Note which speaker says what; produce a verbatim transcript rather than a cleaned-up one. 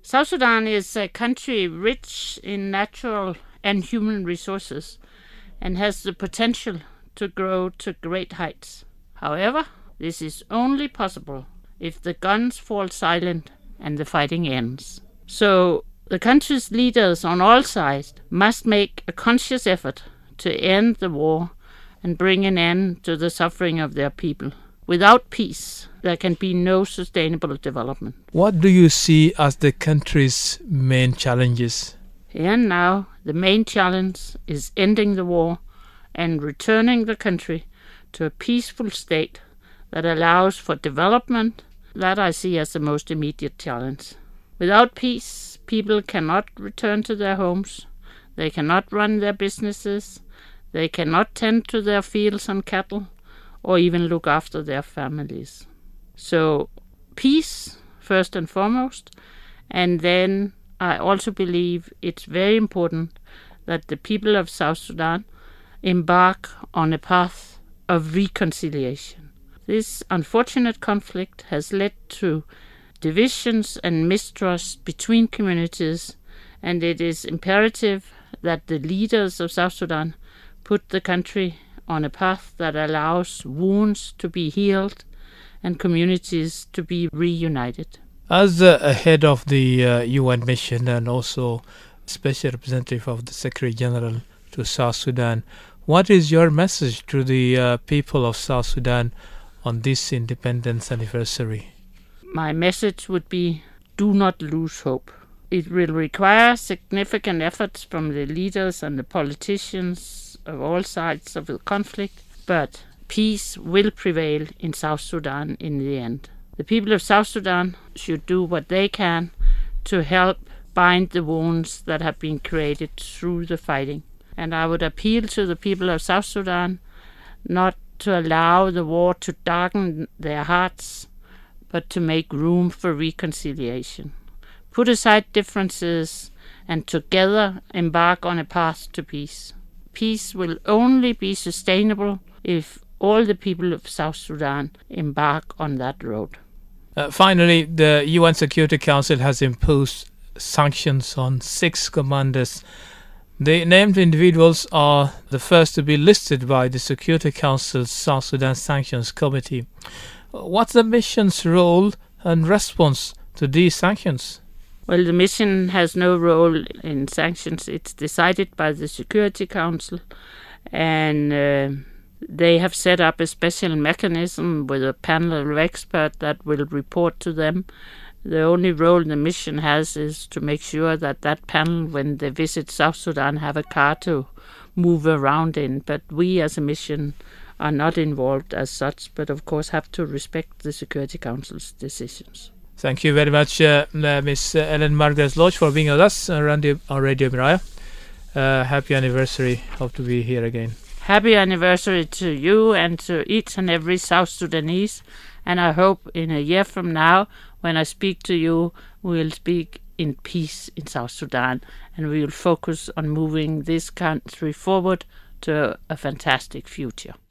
Speaker 1: South Sudan is a country rich in natural and human resources and has the potential to grow to great heights. However, this is only possible if the guns fall silent and the fighting ends. So the country's leaders on all sides must make a conscious effort to end the war and bring an end to the suffering of their people. Without peace, there can be no sustainable development.
Speaker 2: What do you see as the country's main challenges?
Speaker 1: Here and now, the main challenge is ending the war and returning the country to a peaceful state that allows for development. That I see as the most immediate challenge. Without peace, people cannot return to their homes, they cannot run their businesses, they cannot tend to their fields and cattle, or even look after their families. So, peace, first and foremost, and then I also believe it's very important that the people of South Sudan embark on a path of reconciliation. This unfortunate conflict has led to divisions and mistrust between communities, and it is imperative that the leaders of South Sudan put the country on a path that allows wounds to be healed and communities to be reunited.
Speaker 2: As uh, a head of the uh, U N mission and also special representative of the Secretary General to South Sudan, what is your message to the uh, people of South Sudan on this independence anniversary?
Speaker 1: My message would be, do not lose hope. It will require significant efforts from the leaders and the politicians of all sides of the conflict, but peace will prevail in South Sudan in the end. The people of South Sudan should do what they can to help bind the wounds that have been created through the fighting. And I would appeal to the people of South Sudan not to allow the war to darken their hearts, but to make room for reconciliation. Put aside differences and together embark on a path to peace. Peace will only be sustainable if all the people of South Sudan embark on that road.
Speaker 2: Uh, finally, the U N Security Council has imposed sanctions on six commanders. The named individuals are the first to be listed by the Security Council's South Sudan Sanctions Committee. What's the mission's role and response to these sanctions?
Speaker 1: Well, the mission has no role in sanctions. It's decided by the Security Council, and uh, they have set up a special mechanism with a panel of experts that will report to them. The only role the mission has is to make sure that that panel, when they visit South Sudan, have a car to move around in. But we as a mission are not involved as such, but of course have to respect the Security Council's decisions.
Speaker 2: Thank you very much, uh, uh, Miss Ellen Margaret Lodge, for being with us on Radio, on Radio Miraya. Uh, happy anniversary. Hope to be here again.
Speaker 1: Happy anniversary to you and to each and every South Sudanese. And I hope in a year from now, when I speak to you, we will speak in peace in South Sudan, and we will focus on moving this country forward to a fantastic future.